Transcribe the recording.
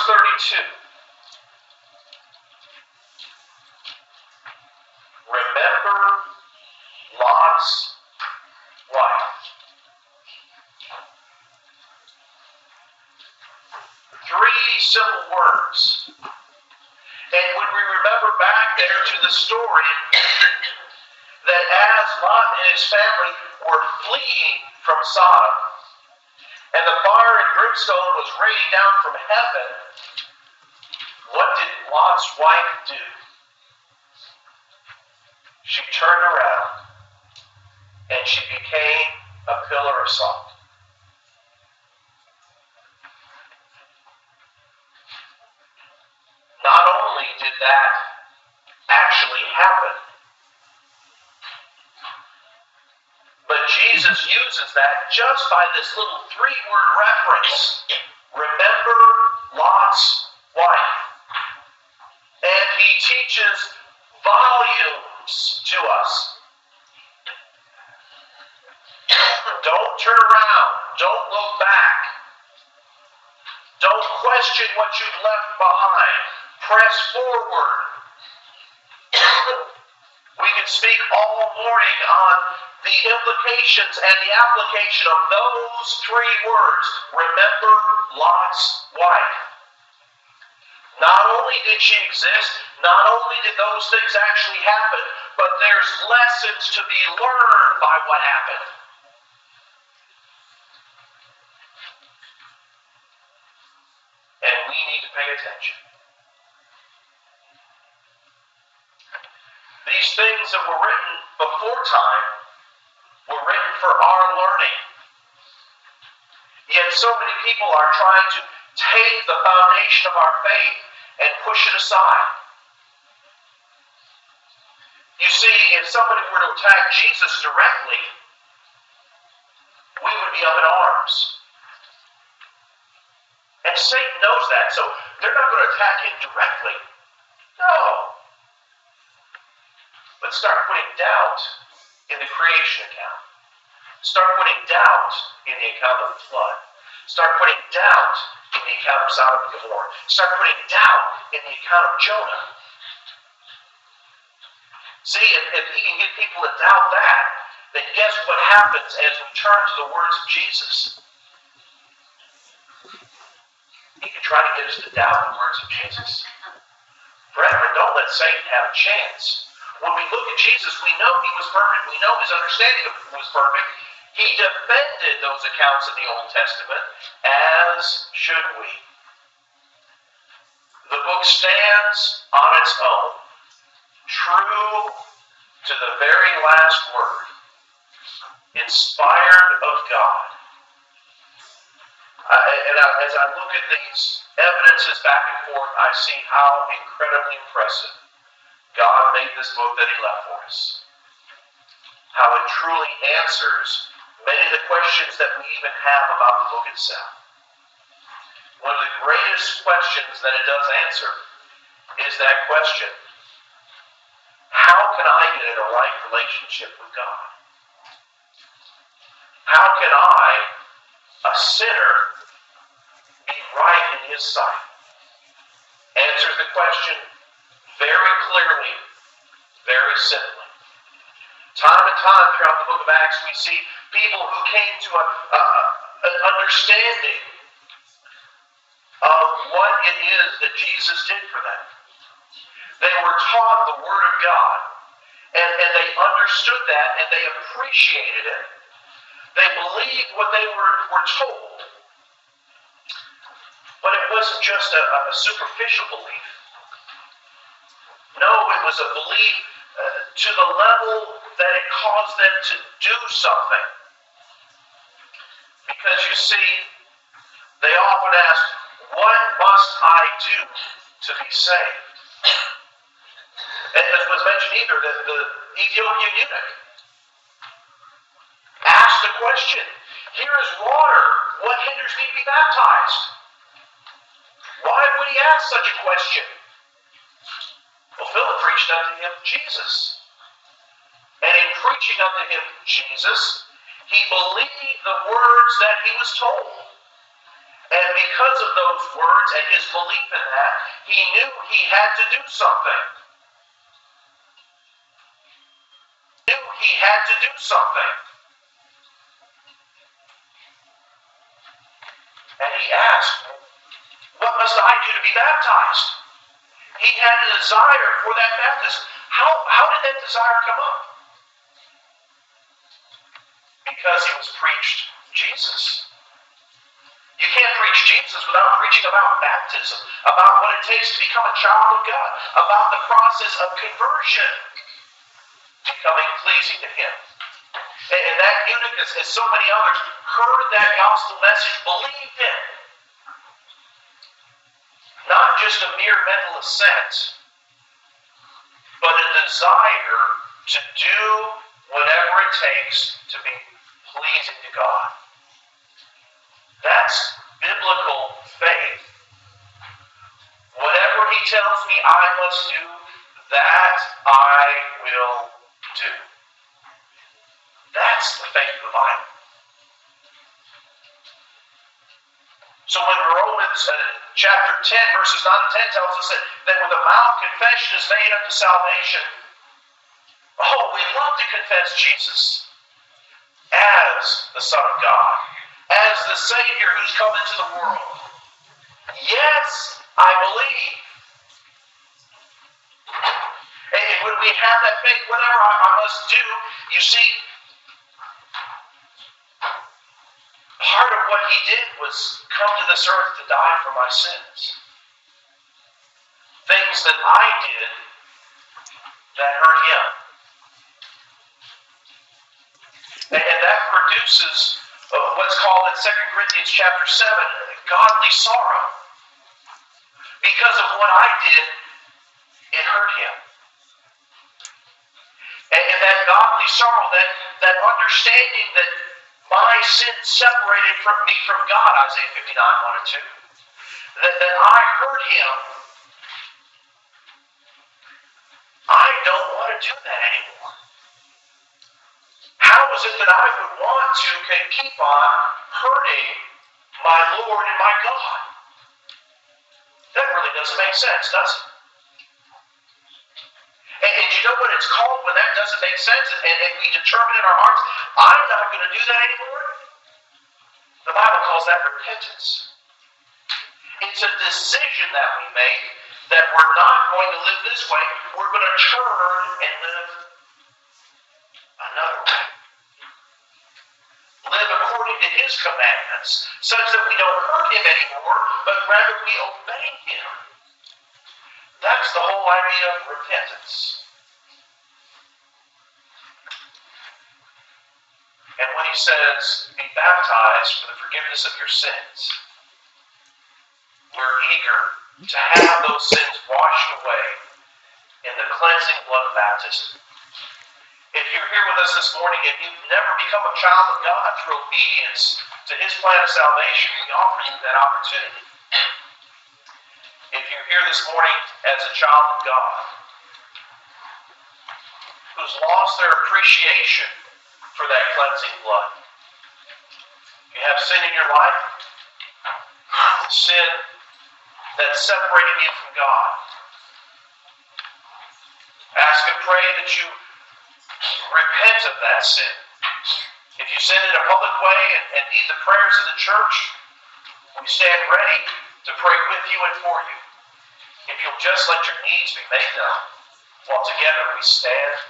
32. Remember Lot's wife. 3 simple words. And when we remember back there to the story, that as Lot and his family were fleeing from Sodom, and the fire and brimstone was raining down from heaven, what did Lot's wife do? She turned around and she became a pillar of salt. Not only did that actually happen, but Jesus uses that just by this little 3-word reference. Remember Lot's wife. And he teaches volumes to us. Don't turn around. Don't look back. Don't question what you've left behind. Press forward. We can speak all morning on the implications and the application of those 3 words. Remember Lot's wife. Not only did she exist, not only did those things actually happen, but there's lessons to be learned by what happened. And we need to pay attention. These things that were written before time were written for our learning. Yet so many people are trying to take the foundation of our faith and push it aside. You see, if somebody were to attack Jesus directly, we would be up in arms. And Satan knows that, so they're not going to attack him directly. No. But start putting doubt in the creation account. Start putting doubt in the account of the flood. Start putting doubt in the account of Sodom and Gomorrah. Start putting doubt in the account of Jonah. See, if he can get people to doubt that, then guess what happens as we turn to the words of Jesus? He can try to get us to doubt the words of Jesus. Brethren, don't let Satan have a chance. When we look at Jesus, we know he was perfect. We know his understanding was perfect. He defended those accounts in the Old Testament, as should we. The book stands on its own, true to the very last word, inspired of God. As I look at these evidences back and forth, I see how incredibly impressive God made this book that he left for us. How it truly answers many of the questions that we even have about the book itself. One of the greatest questions that it does answer is that question: how can I get in a right relationship with God? How can I, a sinner, be right in his sight? Answers the question very clearly, very simply. Time and time throughout the book of Acts, we see people who came to an understanding of what it is that Jesus did for them. They were taught the Word of God, and they understood that, and they appreciated it. They believed what they were told. But it wasn't just a superficial belief. No, it was a belief to the level that it caused them to do something. Because you see, they often ask, what must I do to be saved? And as was mentioned either, the Ethiopian eunuch asked the question, here is water, what hinders me to be baptized? Why would he ask such a question? Well, Philip preached unto him Jesus. And in preaching unto him Jesus, he believed the words that he was told. And because of those words and his belief in that, he knew he had to do something. He had to do something. And he asked, what must I do to be baptized? He had a desire for that baptism. How did that desire come up? Because he was preached Jesus. You can't preach Jesus without preaching about baptism, about what it takes to become a child of God, about the process of conversion, becoming pleasing to him. And that eunuch, as so many others, heard that gospel message, believed it. Not just a mere mental assent, but a desire to do whatever it takes to be pleasing to God. That's biblical faith. Whatever he tells me I must do, that I will do. That's the faith of the Bible. So when Romans chapter 10, verses 9 and 10 tells us that with the mouth confession is made unto salvation, we love to confess Jesus as the Son of God, as the Savior who's come into the world. Yes, I believe. And when we have that faith, whatever I must do, you see, part of what he did was come to this earth to die for my sins. Things that I did that hurt him. And that produces what's called in 2 Corinthians chapter 7, godly sorrow. Because of what I did, it hurt him. And that godly sorrow, that understanding that my sin separated from me from God, Isaiah 59, 1 and 2. That I hurt him. I don't want to do that anymore. How is it that I would want to keep on hurting my Lord and my God? That really doesn't make sense, does it? And you know what it's called when that doesn't make sense and we determine in our hearts, I'm not going to do that anymore? The Bible calls that repentance. It's a decision that we make that we're not going to live this way. We're going to turn and live another way. Live according to his commandments, such that we don't hurt him anymore, but rather we obey him. That's the whole idea of repentance. And when he says, be baptized for the forgiveness of your sins, we're eager to have those sins washed away in the cleansing blood of baptism. If you're here with us this morning and you've never become a child of God through obedience to his plan of salvation, we offer you that opportunity. If you're here this morning as a child of God who's lost their appreciation for that cleansing blood, you have sin in your life, sin that separated you from God. Ask and pray that you repent of that sin. If you sin in a public way and need the prayers of the church, we stand ready to pray with you and for you. If you'll just let your needs be made known, while together we stand